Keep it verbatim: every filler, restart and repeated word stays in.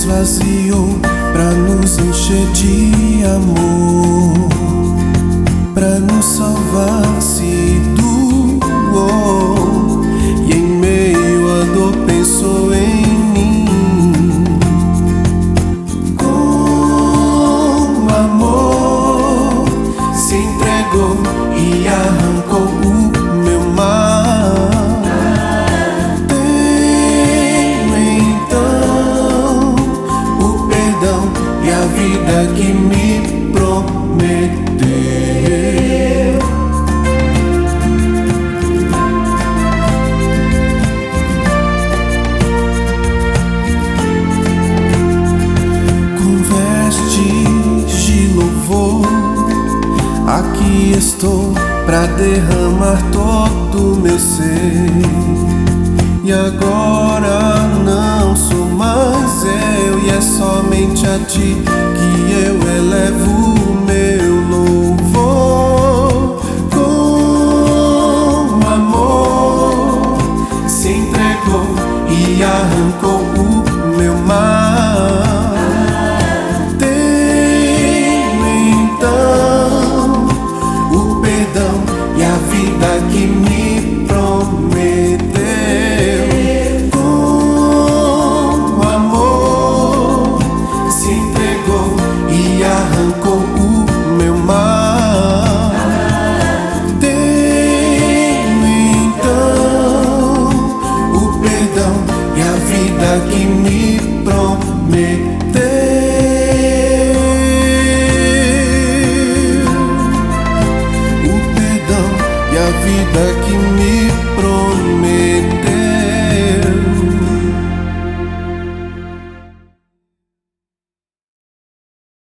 esvaziou pra nos encher de amor, pra nos salvar se doou, e em meio à dor pensou em mim. Com amor se entregou e arrancou o meu mal. Tenho então o perdão e a vida que me prometeu. Aqui estou pra derramar todo o meu ser, e agora não sou mais eu, e é somente a ti que eu elevo o meu louvor. Com amor se entregou e arrancou o meu mal. E a vida que me prometeu. Com amor se entregou e arrancou o meu mal. Tenho então o perdão e a vida que me prometeu. A vida que me prometeu.